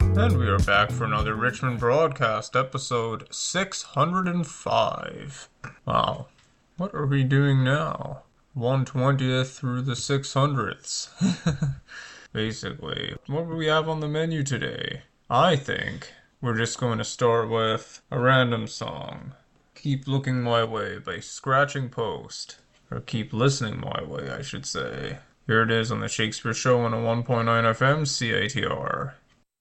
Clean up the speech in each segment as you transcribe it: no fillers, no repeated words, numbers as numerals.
And we are back for another Richmond broadcast, episode 605. Wow, what are we doing now? 1/20th through the 600ths. Basically, what do we have on the menu today? I think we're just going to start with a random song. Keep Looking My Way by Scratching Post. Or Keep Listening My Way, I should say. Here it is on the Shakespeare Show on a 1.9 FM CITR.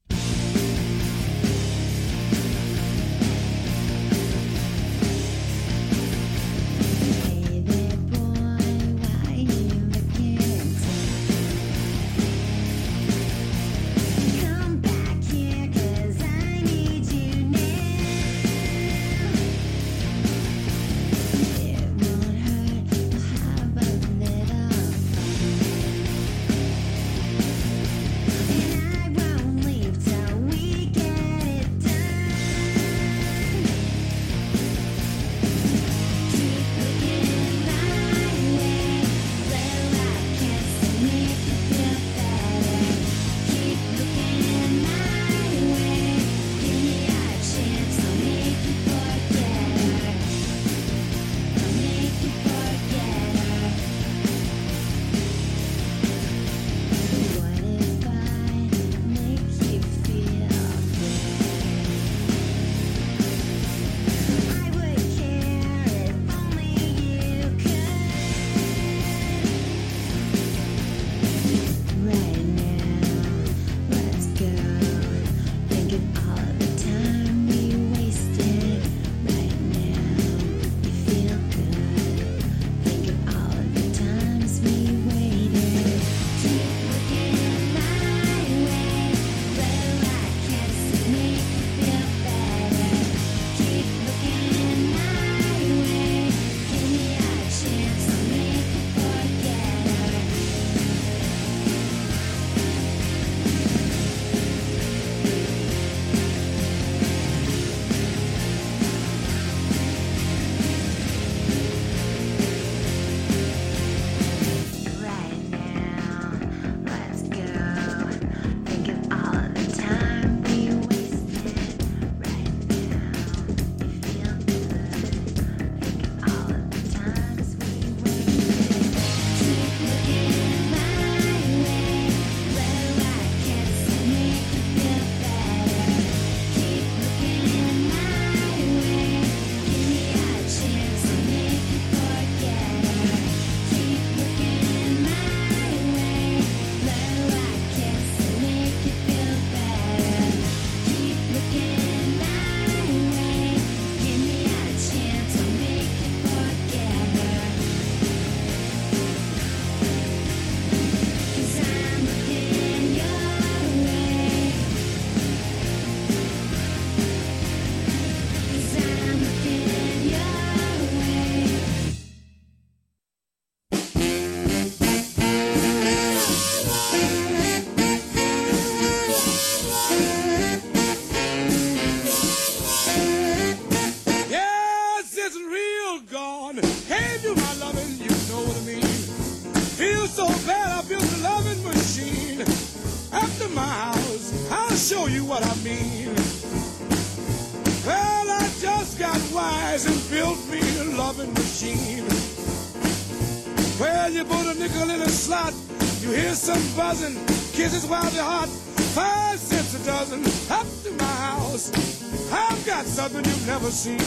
Kisses while they're hot, 5 cents a dozen, up to my house. I've got something you've never seen.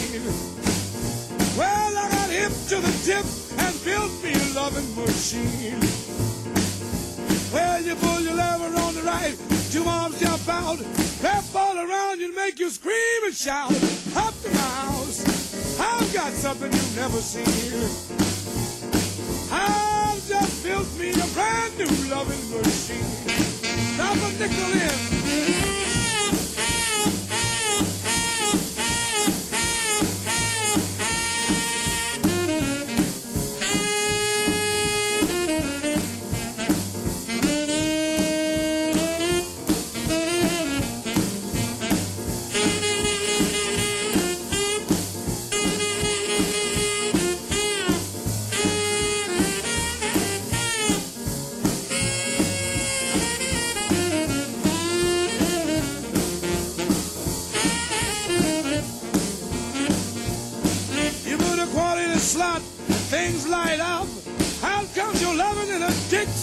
Well, I got hip to the tip and built me a loving machine. Well, you pull your lever on the right, 2 arms jump out, wrap all around you and make you scream and shout. Up to my house, I've got something you've never seen. I've just built me a brand new loving machine. Drop a nickel in.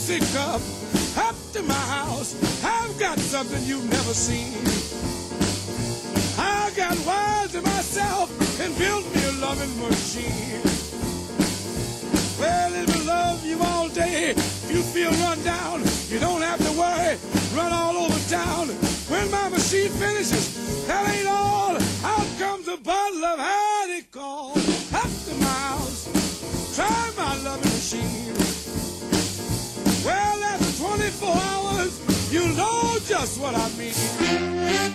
Dixie cup up to my house. I've got something you've never seen. I got wise to myself and built me a loving machine. Well, it will love you all day. If you feel run down, you don't have to worry. Run all over town. When my machine finishes, that ain't all. Out comes a bottle of honeycomb. Up to my house, try my loving machine. Well, after 24 hours, you know just what I mean.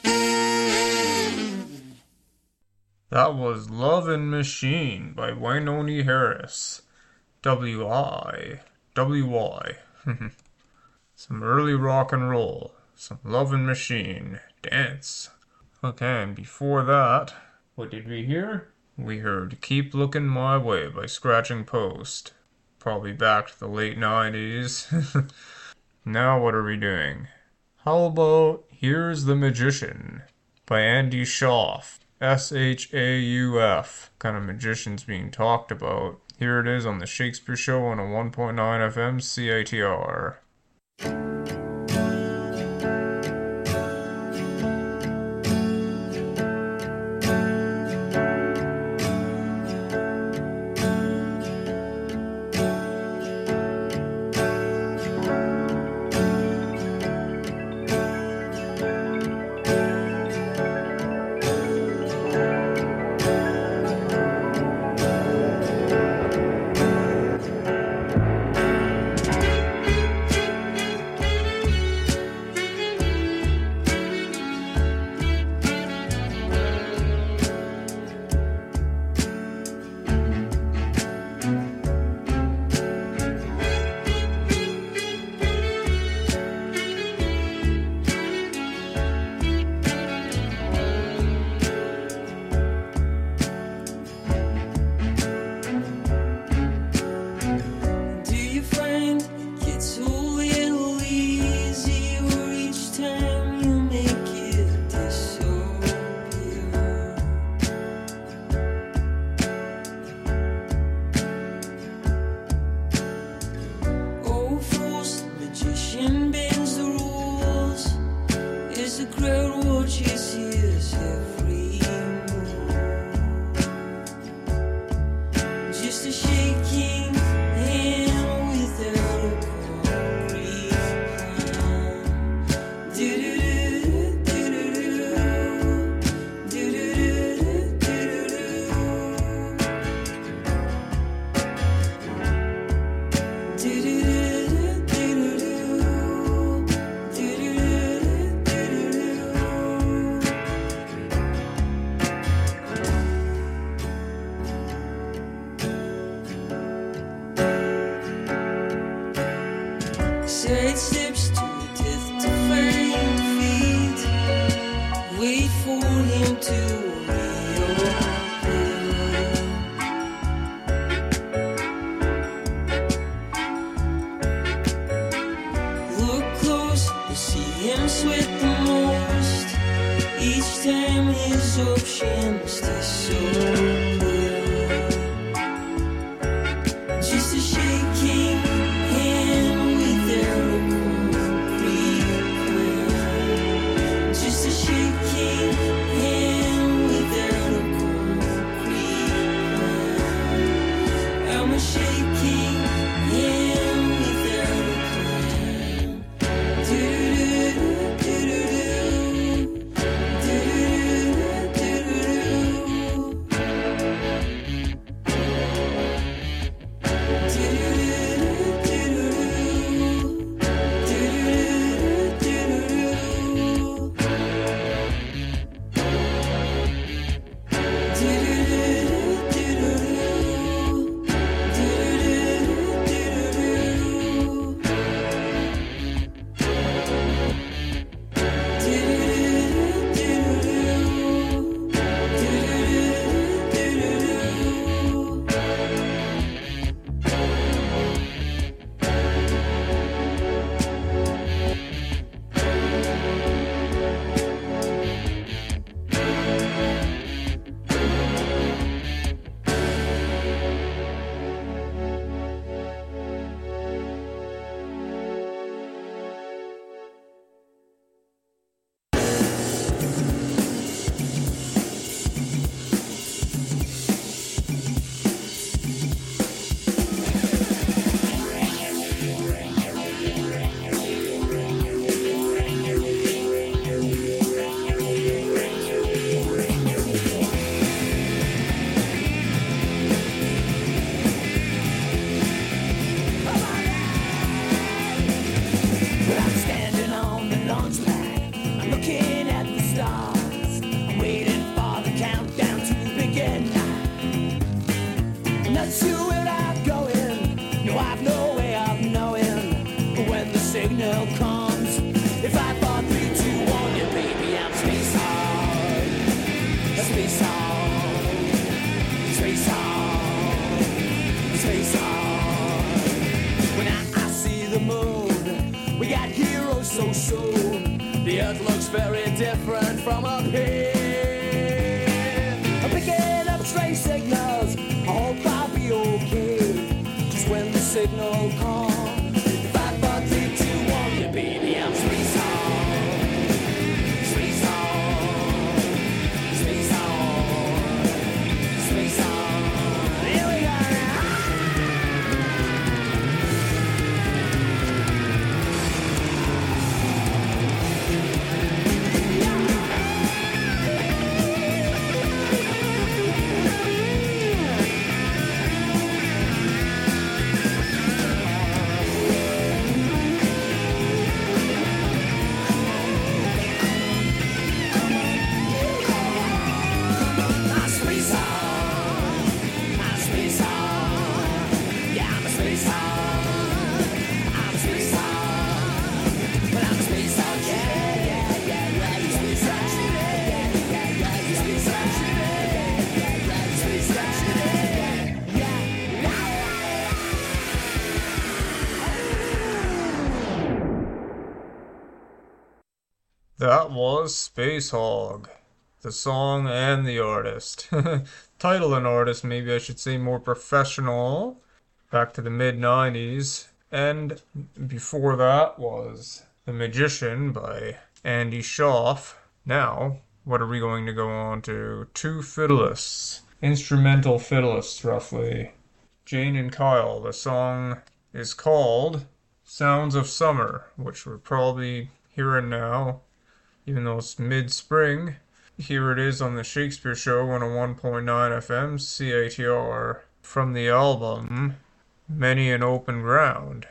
That was Lovin' Machine by Wainoni Harris. W-I. W-Y. Some early rock and roll. Some Lovin' Machine. Dance. Okay, and before that, what did we hear? We heard Keep Looking My Way by Scratching Post. Probably back to the late 90s. Now what are we doing? How about Here's the Magician by Andy Schauf. S-H-A-U-F. Kind of magicians being talked about. Here it is on the Shakespeare Show on a 1.9 FM CITR. Side steps to death to find feet. Wait for him to reopen. Look close, you see him sweat the most. Each time his options dissolve. Just a shaking hand without a concrete plan. Just a shaking hand without a concrete plan. I'm a shaking hand without a plan. Do-do-do, do-do-do, do-do-do, do-do-do. looking at the stars. I'm waiting for the countdown to begin. Not sure where I'm going. No, I've no way of knowing when the signal comes. If I thought 3, 2, 1, yeah, baby, I'm space hog. Space hog. Space hog. Space hog. When I see the moon, we got heroes so soon. The earth looks very different from up here. I'm picking up strange signals. I hope I'll be okay. Just when the signal comes. If I thought 3, 2, 1, yeah, baby, I'm space hog. Space hog. Space hog. Space hog. Here we go. That was Space Hog. The song and the artist. Title and artist, maybe I should say more professional. Back to the mid-90s. And before that was The Magician by Andy Schaaf. Now, what are we going to go on to? Two fiddlists. Instrumental fiddlists, roughly. Jane and Kyle. The song is called Sounds of Summer, which we're probably hearing now, even though it's mid-spring. Here it is on the Shakespeare Show 101.9 FM CITR from the album Many an Open Ground.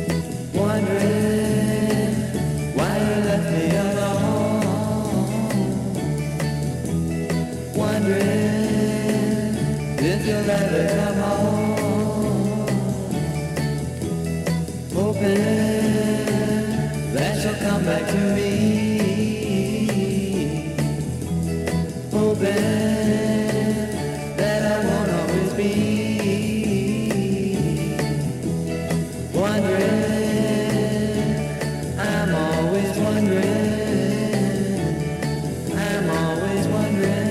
Wondering why you left me alone. come back to me, hoping that I won't always be wondering. I'm always wondering. I'm always wondering.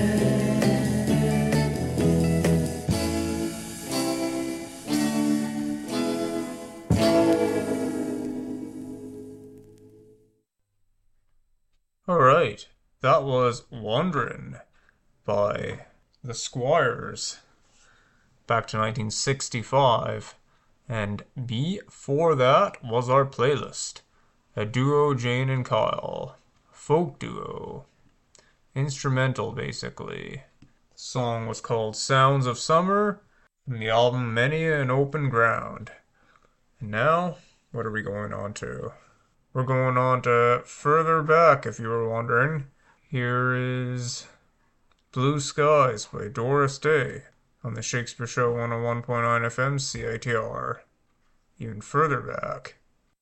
Alright, that was Wonderin' by the Squires, back to 1965, and before that was our playlist, a duo, Jane and Kyle, folk duo, instrumental basically. The song was called Sounds of Summer, from the album Many an Open Ground. And now, what are we going on to? We're going on to Further Back, if you were wondering. Here is Blue Skies by Doris Day on the Shakespeare Show 101.9 FM CITR. Even further back.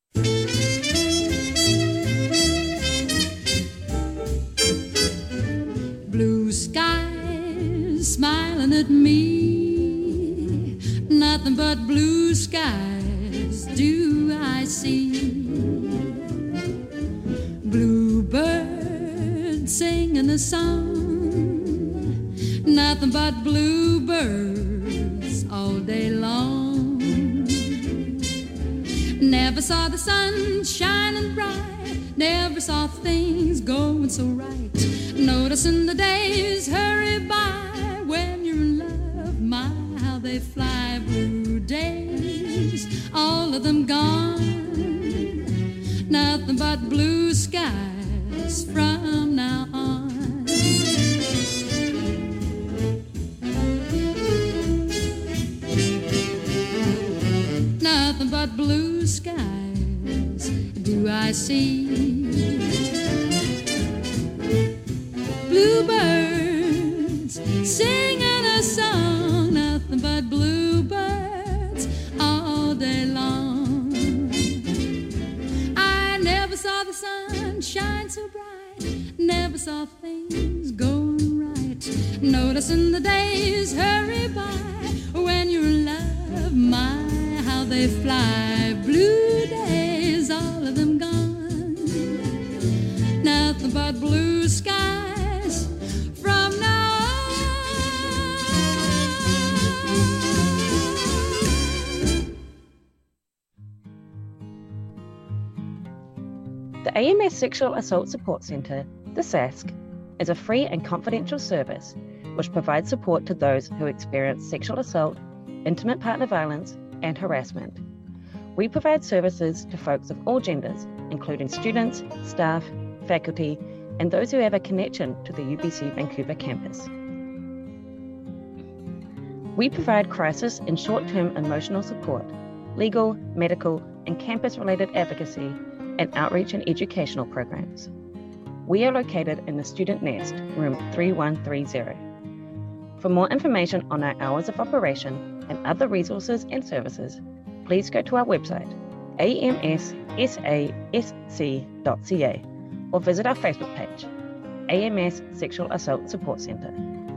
Blue skies smiling at me, nothing but blue skies do I see. Bluebirds singing a song, nothing but bluebirds all day long. Never saw the sun shining bright, never saw things going so right. Noticing the days hurry by when you're in love, my how they fly. Blue days, all of them gone, nothing but blue skies from now on. Nothing but blue skies do I see. Bluebirds singing a song, nothing but bluebirds all day long. I never saw the sun shine so bright, never saw things going right. Noticing the days hurry by when you're in love, my how they fly. Blue days, all of them gone, nothing but blue skies from now The AMS Sexual Assault Support Centre, the SASC, is a free and confidential service which provides support to those who experience sexual assault, intimate partner violence, and harassment. We provide services to folks of all genders, including students, staff, faculty, and those who have a connection to the UBC Vancouver campus. We provide crisis and short-term emotional support, legal, medical, and campus-related advocacy, and outreach and educational programs. We are located in the Student Nest, room 3130. For more information on our hours of operation and other resources and services, please go to our website, amssasc.ca, or visit our Facebook page, AMS Sexual Assault Support Centre.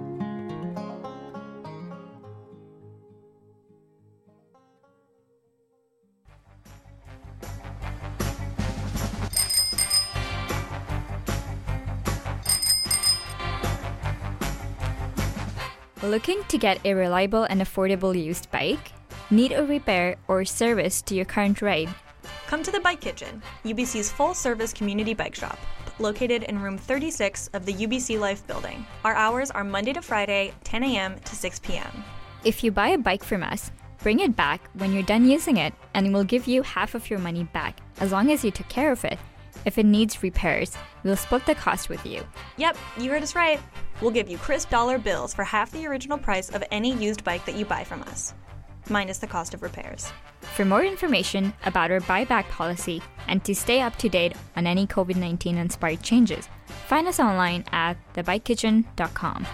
Looking to get a reliable and affordable used bike? Need a repair or service to your current ride? Come to the Bike Kitchen, UBC's full-service community bike shop, located in room 36 of the UBC Life building. Our hours are Monday to Friday, 10 a.m. to 6 p.m. If you buy a bike from us, bring it back when you're done using it and we'll give you half of your money back as long as you took care of it. If it needs repairs, we'll split the cost with you. Yep, you heard us right. We'll give you crisp dollar bills for half the original price of any used bike that you buy from us, minus the cost of repairs. For more information about our buyback policy and to stay up to date on any COVID-19 inspired changes, find us online at thebikekitchen.com.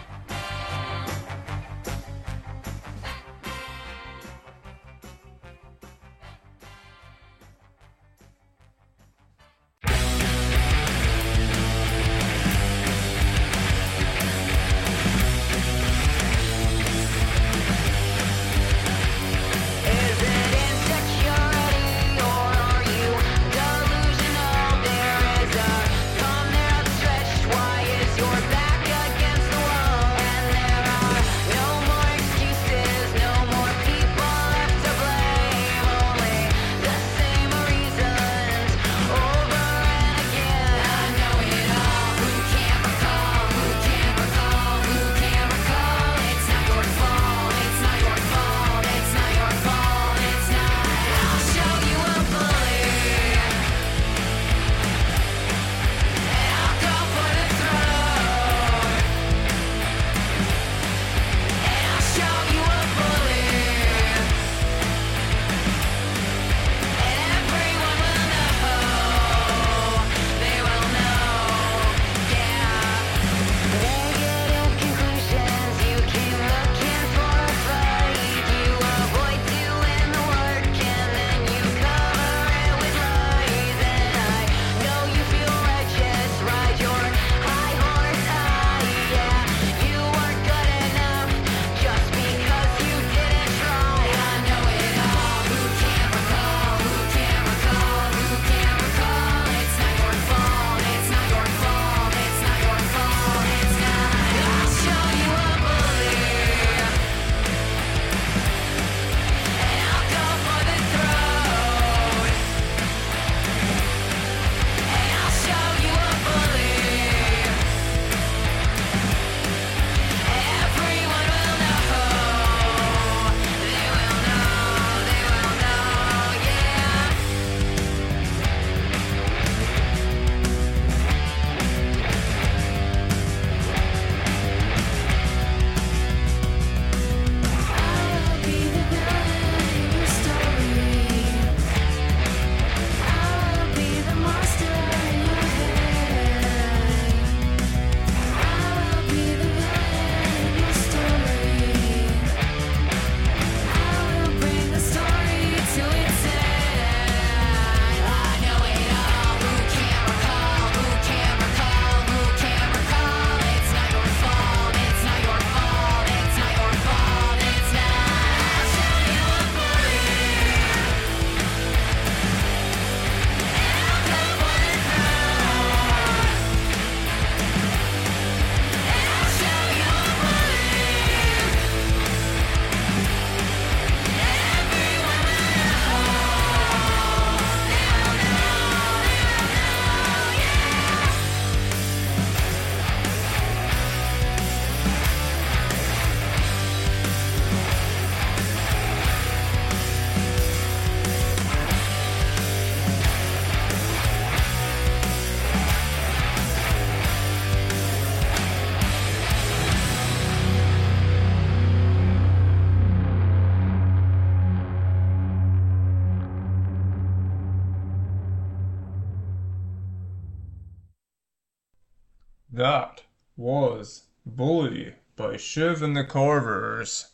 That was Bully by Shiv and the Carvers,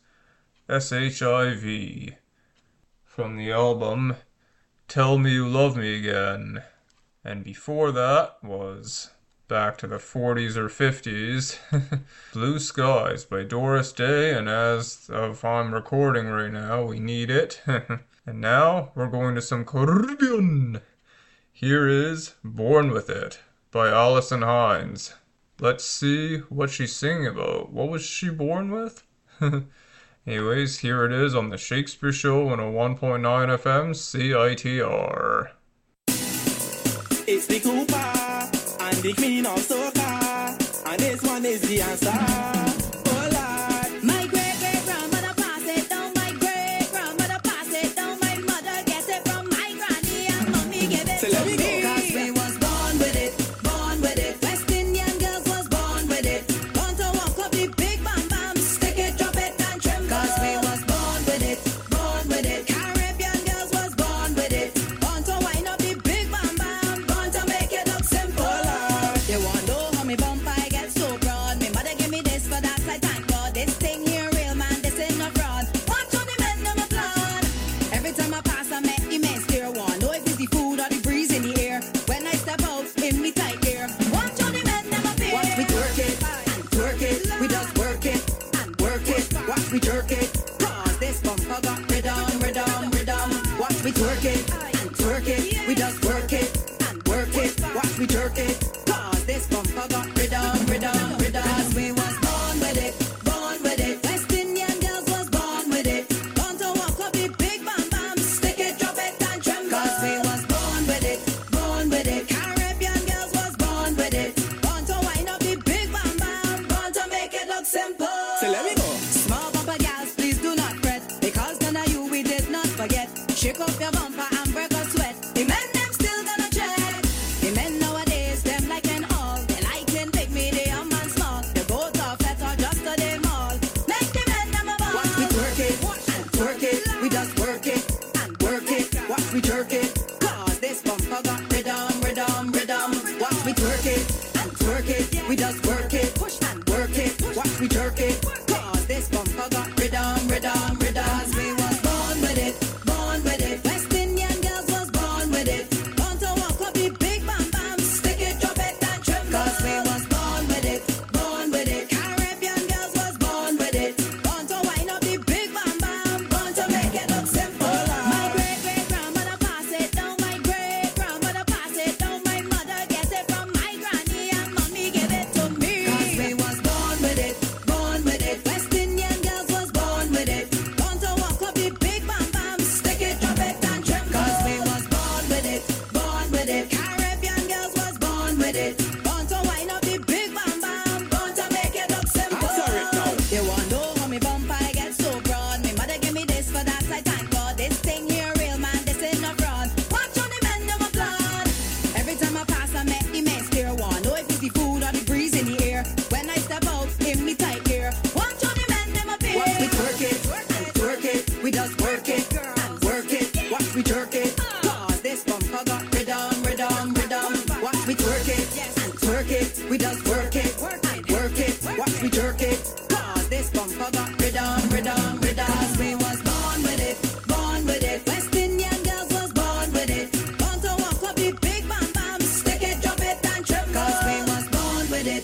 SHIV, from the album Tell Me You Love Me Again. And before that was back to the 40s or 50s, Blue Skies by Doris Day, and as of I'm recording right now, we need it. And now we're going to some Caribbean. Here is Born With It by Alison Hines. Let's see what she's singing about. What was she born with? Anyways, here it is on the Shakespeare Show on a 1.9 FM CITR. It's the Cooper and the Queen of Soca, and this one is the answer. Oh Lord, My great-great-grandmother passed it down. My great-grandmother passed it down. My mother gets it from my granny, and mommy gave it so to let me go. me. 'Cause we was born with it, born with it. West Indian girls was born with it. Born to walk up the big bam bam, stick it, drop it, and tremble. 'Cause we was born with it, born with it. Caribbean girls was born with it. Born to wind up the big bam bam, born to make it look simple. You want to know how me bump I get so broad? Me mother give me this for that, I thank God. This thing here real, man, this ain't no fraud. Watch on the men, them applaud. Every time I pass, I make immense clear one. Know if it's the food or the breeze in the air. When I step out in me tight gear, watch on the men, them appear. Watch me twerk it and twerk it. We just work it and work it. Watch me jerk it. Cause this bumper got rhythm, rhythm, rhythm. Watch me twerk it and twerk it. We just work it and work it. Watch me jerk it. Cause this bumper got rhythm, rhythm, rhythm. 'Cause we was born with it, born with it. West Indian girls was born with it. Born to walk up the big bam bam, stick it, drop it, and tremble. 'Cause we was born with it, born with it. Caribbean girls was born with it. Born to wind up the big bam bam, born to make it look simple. So let me go. Small bumper gals, please do not fret, because none of you we did not forget. Shake up your bumper and break a sweat. The men them still gonna check. The men nowadays them like an all. They like in big, medium, and small. They both are fat or just to them all. Make the men them a ball. Watch me twerk it and twerk it. We just work it and work it. Watch me jerk it. Cause this bumper got rhythm, rhythm, rhythm. Watch me twerk it and twerk it. We just work it and work it. Watch me jerk it. Cause this bumper got rhythm, rhythm, rhythm. 'Cause we was born with it, born with it. West Indian girls was born with it. Born to walk up the big bam bam, stick it, drop it, and tremble. 'Cause we was born with it, born with it. Caribbean girls was born with it. Born to wind up the big bam bam, born to make it look simple. My great-great-grandmother passed it down. My great-grandmother passed it down. My mother gets it from my granny, and mommy gave it to me. 'Cause we was born with it, born with it. West Indian girls was born with it. Born to walk up the big bam bam, stick it, drop it, and tremble. 'Cause we was born with it, born with it. Caribbean girls was born with it. Born to wind up the big bam bam, born to make it look simple. I'm sorry, no. You want to know how me bump I get so broad? Me mother give me this for that, I thank God. This thing here real, man, this ain't no fraud. Watch on the men, them applaud. Every time I pass, I make immense clear one. Know if it's the food or the breeze in the air. When I step out in me tight gear, watch on the men, them appear. Watch me twerk it and twerk it. We just work it and work it. Watch me jerk it. Cause this bumper got rhythm, rhythm, rhythm. Watch me twerk it and twerk it. We just work it and work it. Watch me jerk it. Cause this bumper got rhythm, rhythm, rhythm. 'Cause we was born with it, born with it. West Indian girls was born with it. Born to walk up the big bam bam, stick it, drop it, and tremble. 'Cause we was born with it.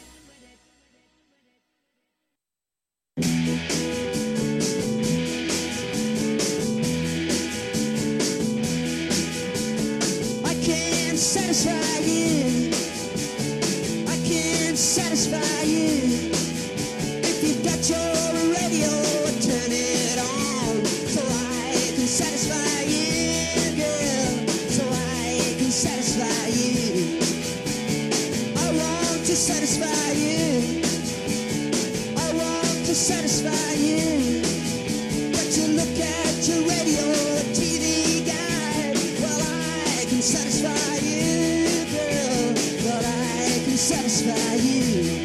I can't satisfy you. I can't satisfy you. If you've got your radio, turn it on so I can satisfy you, girl. So I can satisfy you. I want to satisfy you. I want to satisfy you. But you look at your radio or TV guide. Well, I can satisfy you, girl. But I can satisfy you.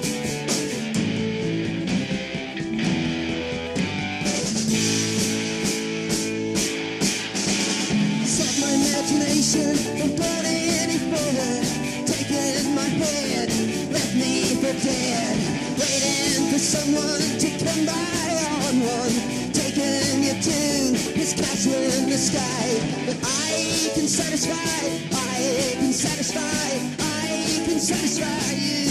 Set my imagination from going any further. Taking my head, for dead, waiting for someone to come by on one, taking you to his castle in the sky. But I can satisfy you.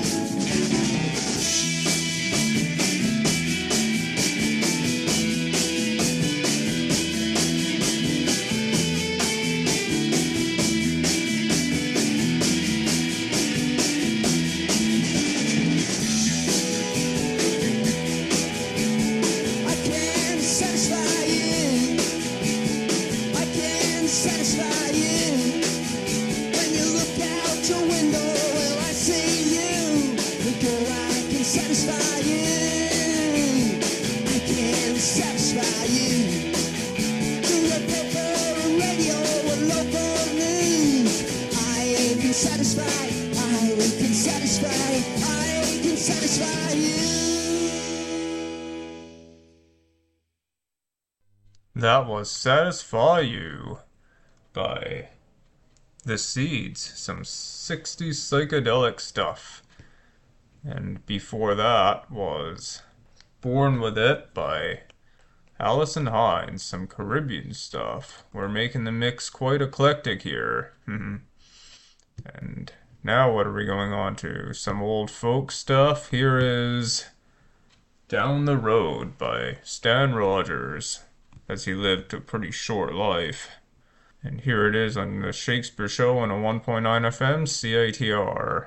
That was Satisfy You by The Seeds, some 60s psychedelic stuff. And before that was Born With It by Allison Hines, some Caribbean stuff. We're making the mix quite eclectic here. And now what are we going on to? Some old folk stuff. Here is Down the Road by Stan Rogers, as he lived a pretty short life. And here it is on the Shakespeare Show on a 1.9 FM CITR.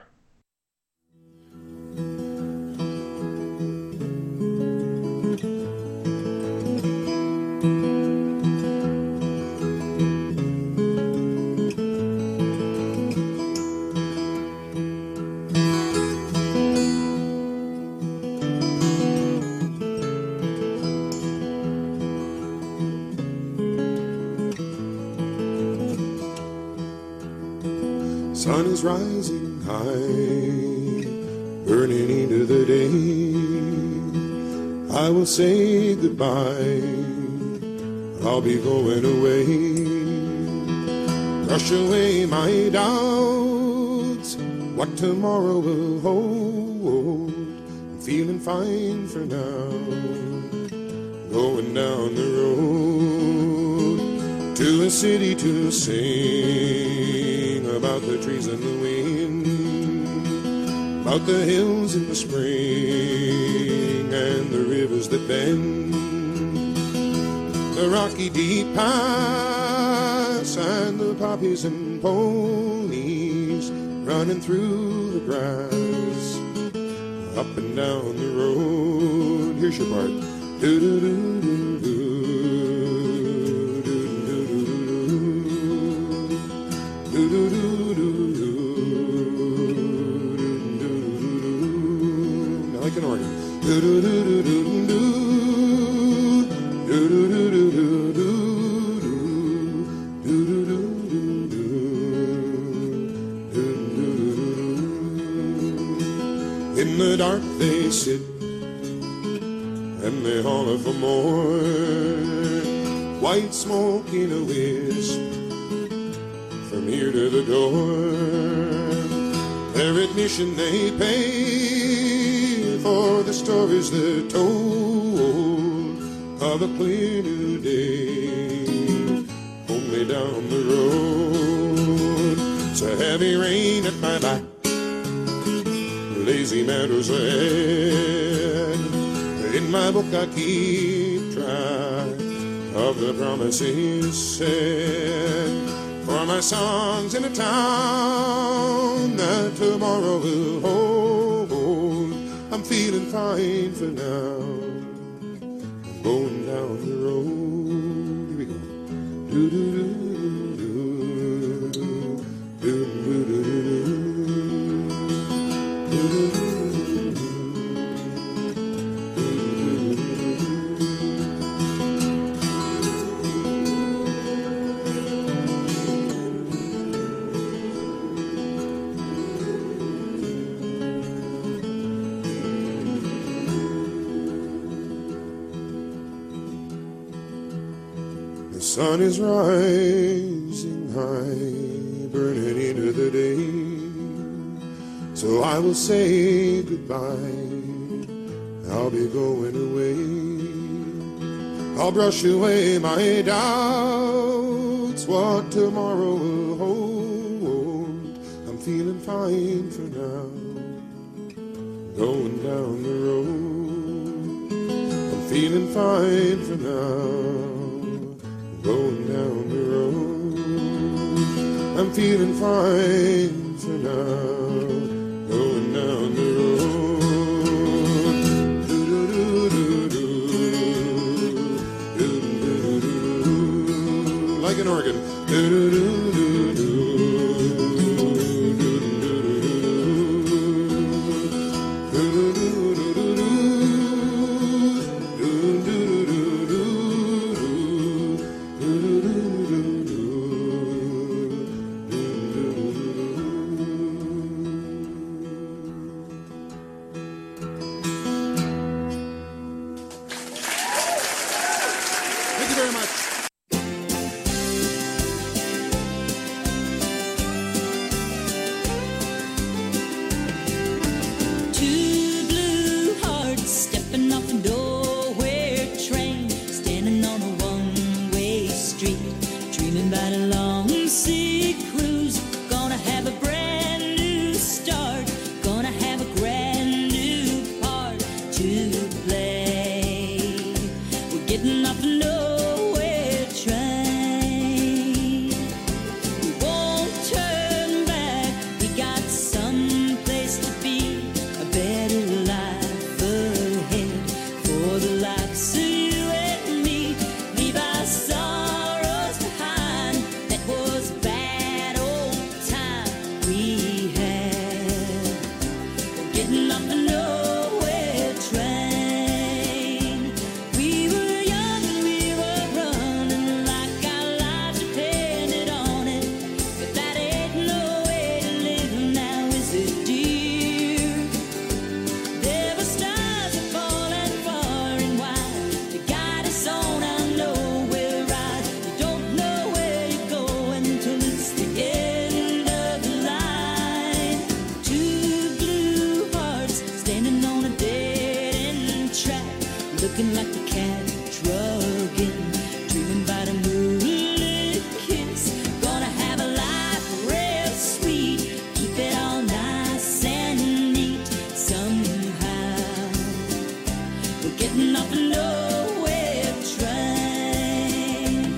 Sun is rising high, burning into the day. I will say goodbye, I'll be going away. Brush away my doubts, what tomorrow will hold. I'm feeling fine for now, going down the road to a city to sing about the trees and the wind, about the hills in the spring and the rivers that bend, the rocky deep pass and the poppies and ponies running through the grass, up and down the road. Here's your part. Do-do-do-do-do. Like an organ. In the dark they sit and they holler for more. White smoke in a wisp from here to the door. Their admission they pay for the stories they're told of a clear new day, only down the road. It's a heavy rain at my back, lazy meadows red. In my book I keep track of the promises said for my songs in a town that tomorrow will hold. I'm feeling fine for now, I'm going down the road. Here we go. The sun is rising high, burning into the day. So I will say goodbye. I'll be going away. I'll brush away my doubts, what tomorrow will hold. I'm feeling fine for now, going down the road. I'm feeling fine for now, going down the road. I'm feeling fine for now, going down the road. Like an organ. Thank you very much. Two blue hearts stepping off a nowhere train, standing on a one-way street, dreaming about a long sea cruise. Gonna have a brand new start, gonna have a grand new part to play. We're getting off a nowhere train. We won't turn back, we got some place to be, a better life ahead for the likes of you and me. Leave our sorrows behind, that was a bad old time we had. We're getting off the nowhere train. We were young and we were running like our lives depended on it, but that ain't no way to live now, is it, dear? There were stars that falling far and wide to guide us on our nowhere ride. You don't know where you're going till it's the end of the line. Two blue hearts standing on a dead-end track, looking like the cat drugging, dreaming about a moonlit kiss. Gonna have a life real sweet, keep it all nice and neat somehow. We're getting off a nowhere train.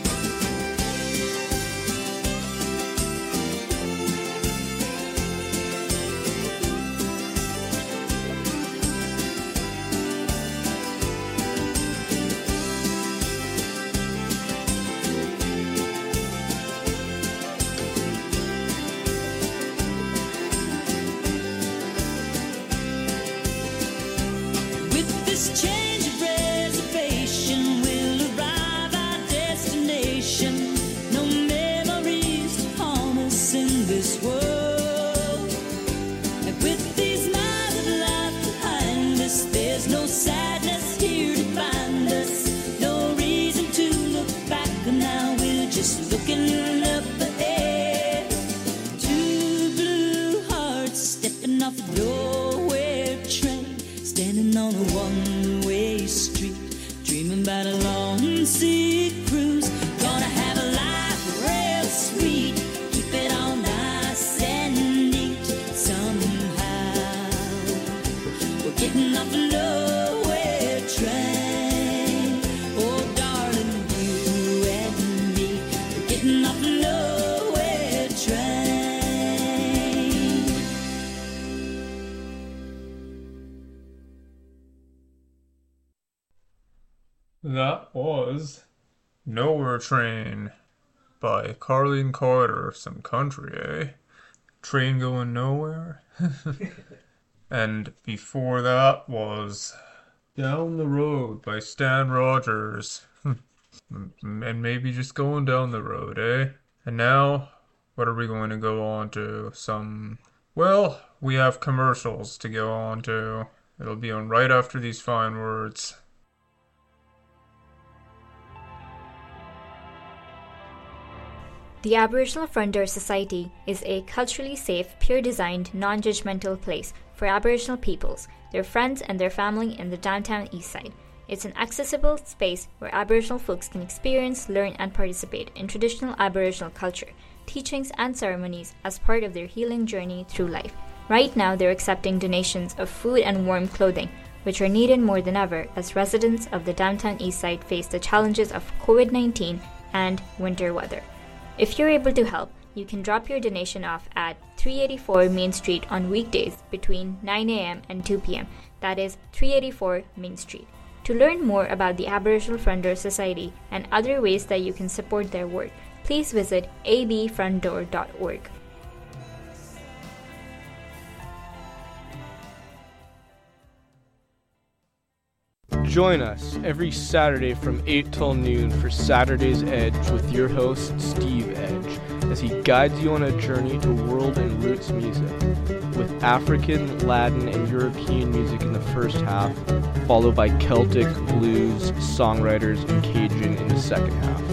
With this change of reservation, we'll arrive our destination. No memories to harm us in this world. And with these miles of life behind us, there's no sadness here to find us. No reason to look back now, we're just looking up ahead. Two blue hearts stepping off a nowhere train, standing on a one-way street, dreaming about a long sea cruise. Gonna have a life real sweet, keep it all nice and neat somehow. We're getting off a nowhere train. Oh, darling, you and me, we're getting off a nowhere train. That was Nowhere Train by Carlene Carter. Some country, eh? Train going nowhere? And before that was Down the Road by Stan Rogers. And maybe just going down the road, eh? And now, what are we going to go on to? Well, we have commercials to go on to. It'll be on right after these fine words. The Aboriginal Front Door Society is a culturally safe, peer-designed, non-judgmental place for Aboriginal peoples, their friends and their family in the downtown east side. It's an accessible space where Aboriginal folks can experience, learn and participate in traditional Aboriginal culture, teachings and ceremonies as part of their healing journey through life. Right now they're accepting donations of food and warm clothing, which are needed more than ever as residents of the downtown east side face the challenges of COVID-19 and winter weather. If you're able to help, you can drop your donation off at 384 Main Street on weekdays between 9 a.m. and 2 p.m. That is 384 Main Street. To learn more about the Aboriginal Front Door Society and other ways that you can support their work, please visit abfrontdoor.org. Join us every Saturday from 8 till noon for Saturday's Edge with your host, Steve Edge, as he guides you on a journey to world and roots music, with African, Latin, and European music in the first half, followed by Celtic, blues, songwriters, and Cajun in the second half.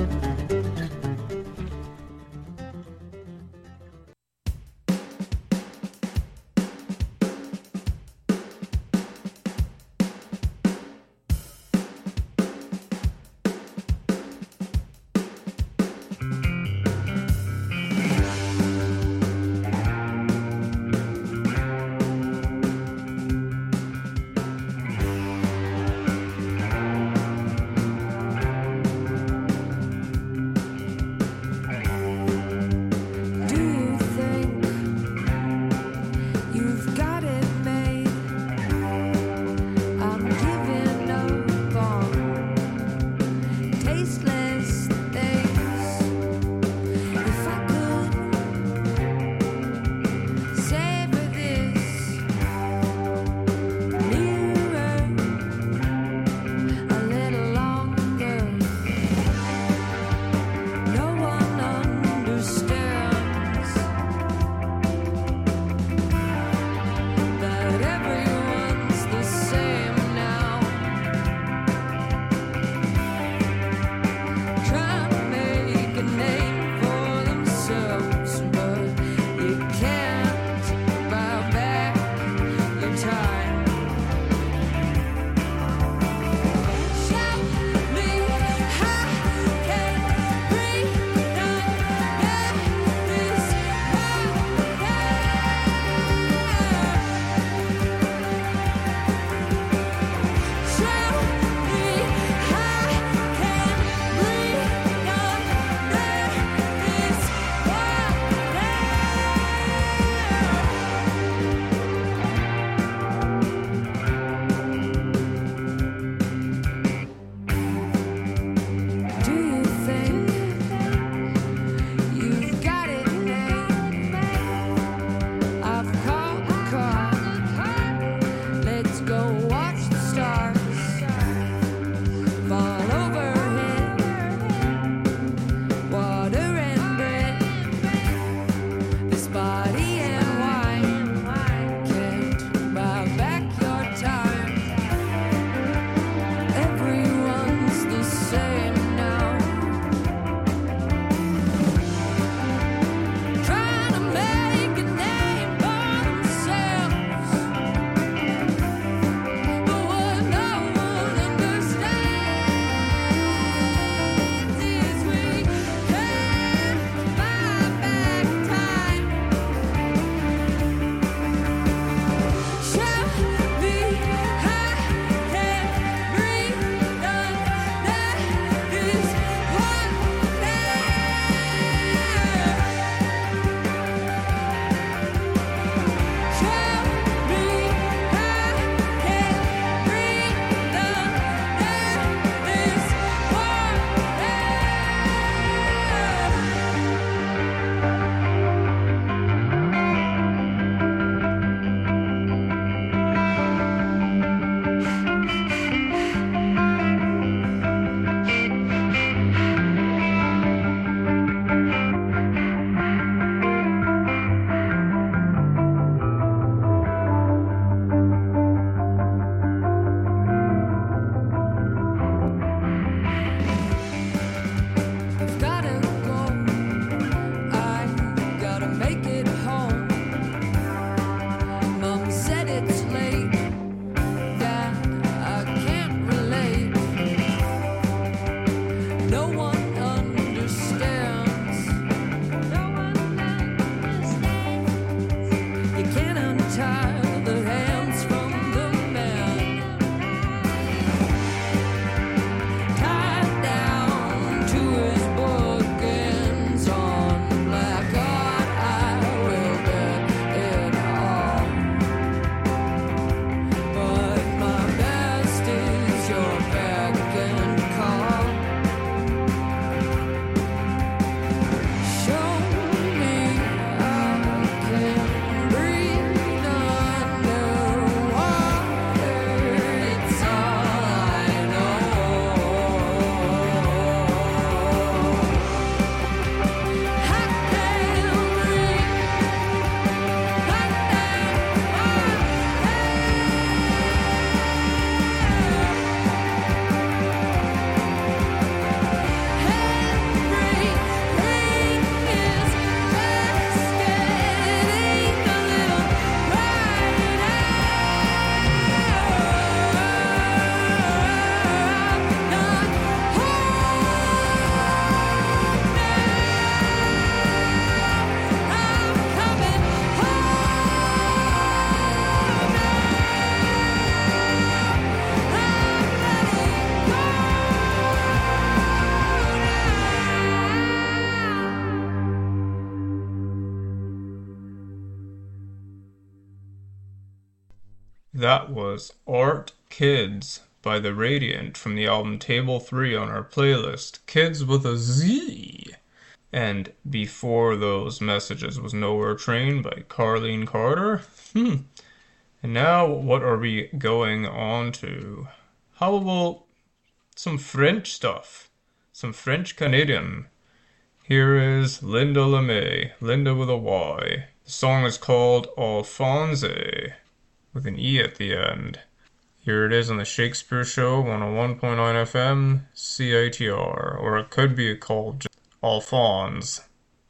That was Art Kids by The Radiant from the album Table 3 on our playlist, Kids with a Z. And before those messages was Nowhere Train by Carlene Carter. And now what are we going on to? How about some French stuff? Some French Canadian. Here is Linda LeMay, Linda with a Y. The song is called Alphonse, with an E at the end. Here it is on the Shakespeare Show, 101.9 FM, CITR, or it could be called just Alphonse.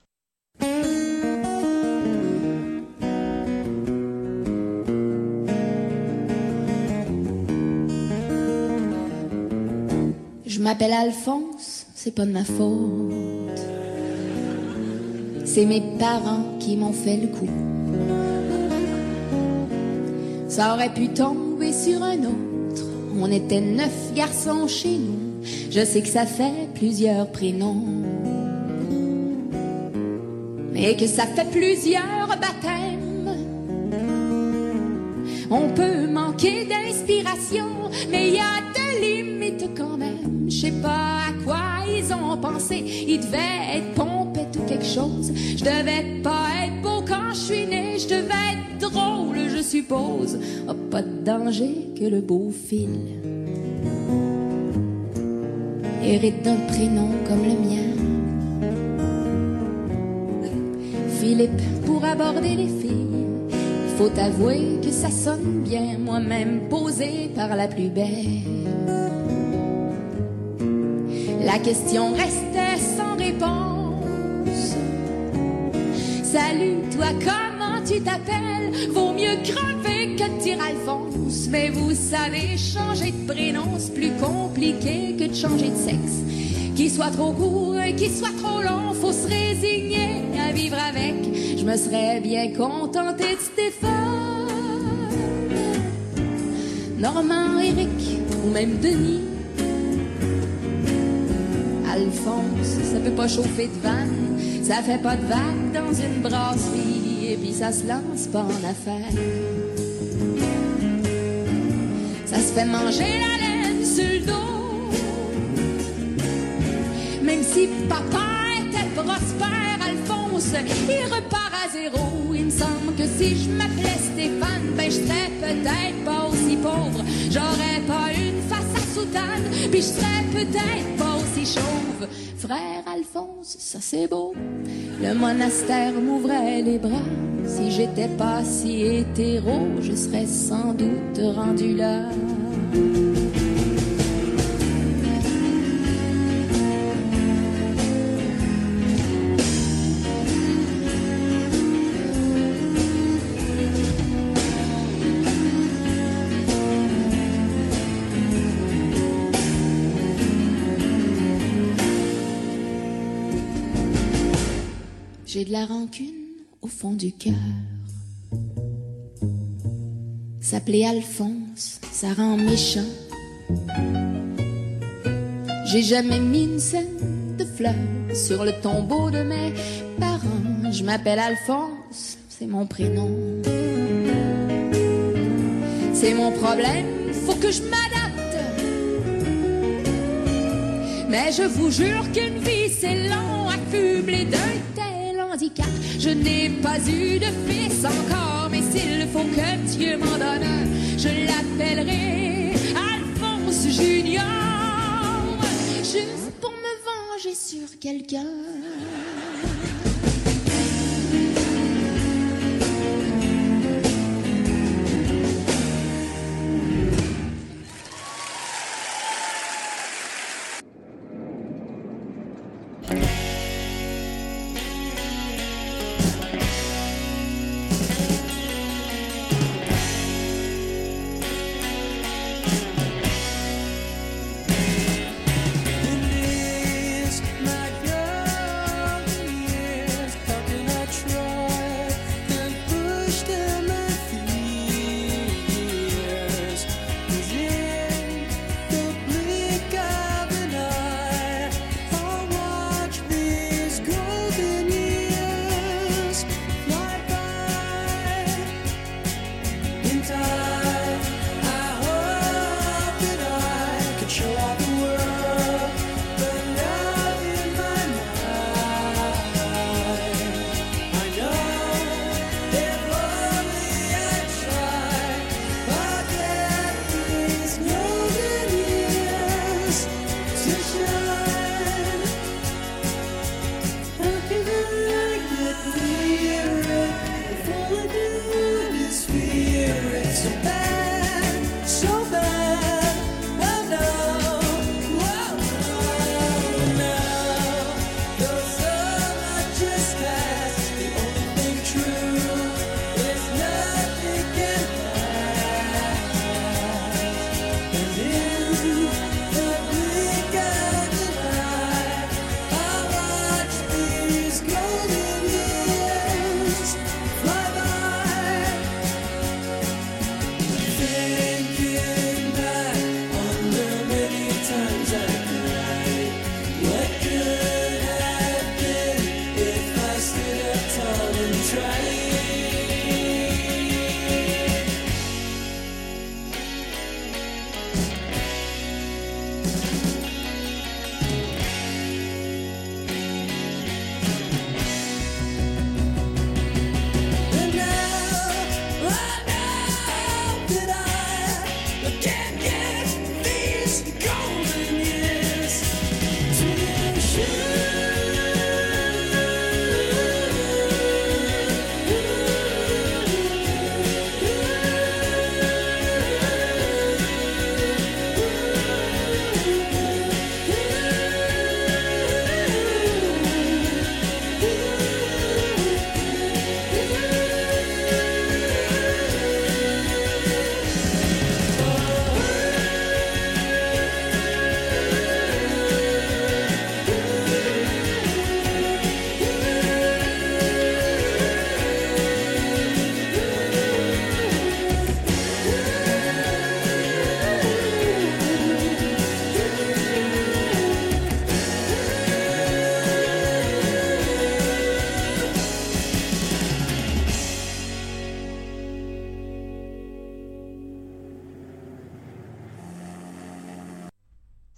Je m'appelle Alphonse, c'est pas de ma faute. C'est mes parents qui m'ont fait le coup. Ça aurait pu tomber sur un autre. On était 9 garçons chez nous. Je sais que ça fait plusieurs prénoms, mais que ça fait plusieurs baptêmes. On peut manquer d'inspiration, mais il y a des limites quand même. Je sais pas à quoi ils ont pensé. Ils devaient être pompettes ou quelque chose. Je devais pas être beau quand je suis né. Je devais être drôle, je suppose. Oh, pas de danger que le beau fil hérite d'un prénom comme le mien. Philippe, pour aborder les filles, faut avouer que ça sonne bien. Moi-même posé par la plus belle. La question restait sans réponse. Salut, toi, comment tu t'appelles? Vaut mieux crever que de dire Alphonse. Mais vous savez, changer de prénom, c'est plus compliqué que de changer de sexe. Qu'il soit trop court, qu'il soit trop long, faut se résigner à vivre avec. Je me serais bien contentée de Stéphane, Normand, Eric ou même Denis. Alphonse, ça peut pas chauffer de vanne, ça fait pas de vague dans une brasserie, et puis ça se lance pas en affaires. Ça se fait manger la laine sur le dos. Même si papa était prospère, Alphonse, il repart à zéro. Il me semble que si je m'appelais Stéphane, ben je serais peut-être pas aussi pauvre. J'aurais pas une face à soutane, puis je serais peut-être pas aussi chauve. Frère Alphonse, ça c'est beau. Le monastère m'ouvrait les bras. Si j'étais pas si hétéro, je serais sans doute rendu là. J'ai de la rancune au fond du cœur. S'appeler Alphonse, ça rend méchant. J'ai jamais mis une scène de fleurs sur le tombeau de mes parents. Je m'appelle Alphonse, c'est mon prénom. C'est mon problème, faut que je m'adapte. Mais je vous jure qu'une vie c'est long, accublé d'un tel handicap. Je n'ai pas eu de fils encore, mais s'il faut que Dieu m'en donne un, je l'appellerai Alphonse Junior, juste pour me venger sur quelqu'un.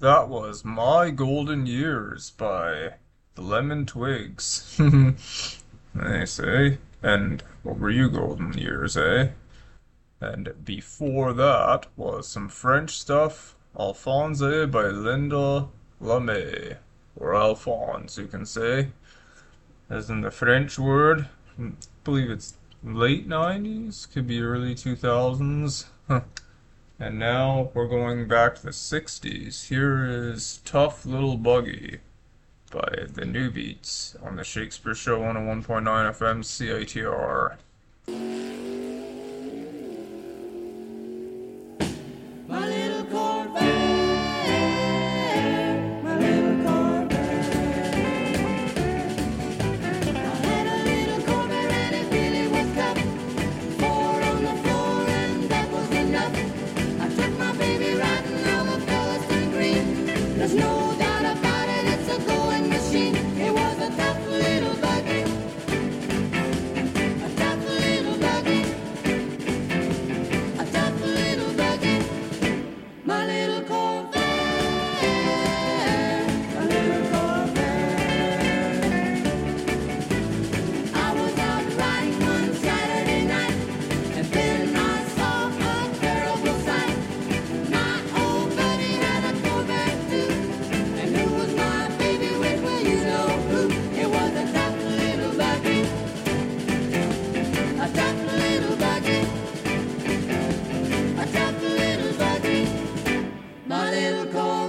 That was My Golden Years by the Lemon Twigs. Nice, eh? And what were you golden years, eh? And before that was some French stuff, Alphonse by Linda Lemay, or Alphonse, you can say, as in the French word. I believe it's late 90s, could be early 2000s. And now we're going back to the 60s. Here is Tough Little Buggy by the New Beats on the Shakespeare Show on 101.9 FM CITR. My little Corvette, my little Corvette. I had a little Corvette and it really was tough. 4 on the floor and that was enough. I took my baby riding over Philistine Green. There's no doubt about it, it's a going machine. It was a tough little buggy, a tough little buggy, a tough little buggy. My little Corvette, my little Corvette. I was out riding one Saturday night, and then I saw a terrible sight. My old buddy had a Corvette too, and who was my baby with? Well, you know who. It was a tough little buggy, a tough little buggy, a tough little buggy. My little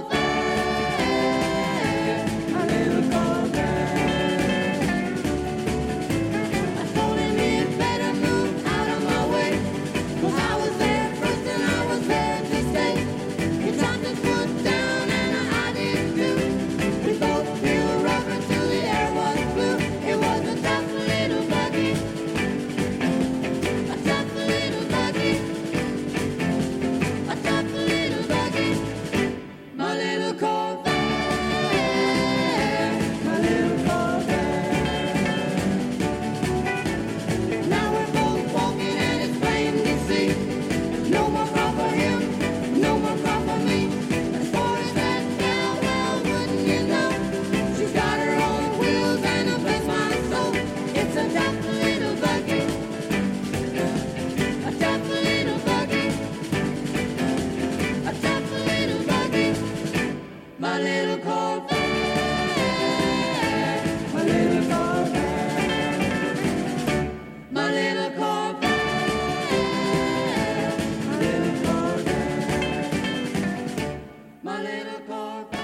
Corvette, my little Corvette. I told him he'd better move out of my way, 'cause I was there first and I was there to stay. He dropped his foot down and I did too. We both peeled rubber till the air was blue. It was a tough little buggy, a tough little buggy, a tough little buggy. My little Corvette, my little Corvette. Now we're both walking and it's plain to see. No more crop for him, no more crop for me. As far as that gal, well, wouldn't you know? She's got her own wheels and a bless my soul. It's a tough little buggy, a tough little buggy, a tough little buggy. My little Corvette, my little Corvette, my little Corvette, my little Corvette, my little Corvette.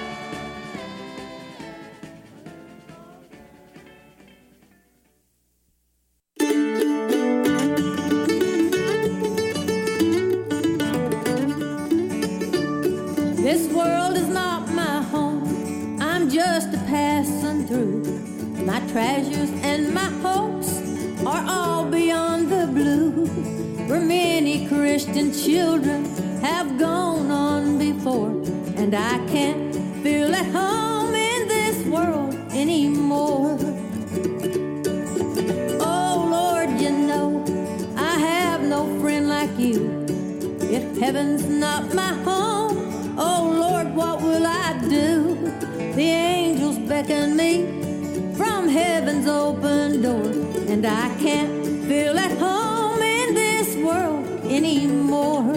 This world is not my home, I'm just a passing through. My treasures and my hopes are all beyond the blue, where many Christian children have gone on before, and I can't feel at home in this world anymore. Oh Lord, you know I have no friend like you. If heaven's not my home, oh Lord, what will I do? The angels beckon me from heaven's open door, and I can't feel at home in this world anymore.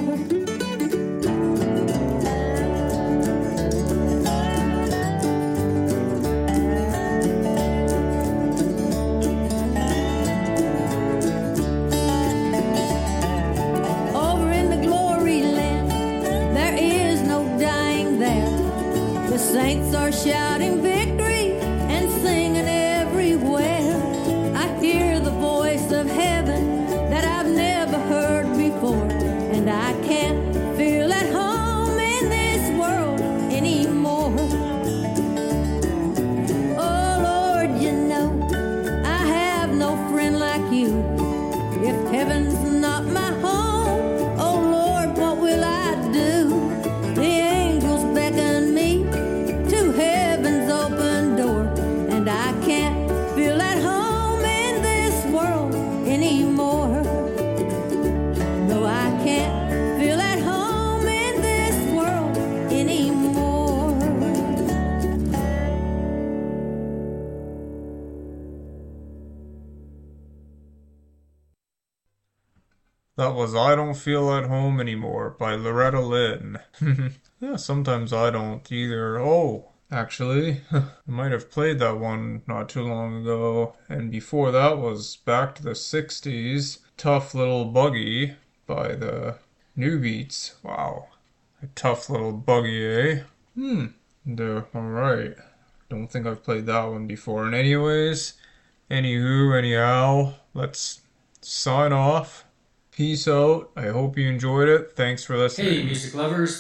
Over in the glory land, there is no dying there. The saints are shouting victory and singing everywhere. I hear the voice of heaven that I've never heard before, and I can't feel at home in this world anymore. Oh Lord, you know I have no friend like you. If heaven's not my home, oh Lord, what will I do? The angels beckon me to heaven's open door, and I can't feel at home in this world anymore. No, I can't feel at home That was I Don't Feel at Home Anymore by Loretta Lynn. Yeah, sometimes I don't either. Oh, actually, I might have played that one not too long ago. And before that was back to the 60s, Tough Little Buggy by the New Beats. Wow. A tough little buggy, eh? Alright. Don't think I've played that one before. And anyways, anyhow, let's sign off. Peace out. I hope you enjoyed it. Thanks for listening. Hey, music lovers.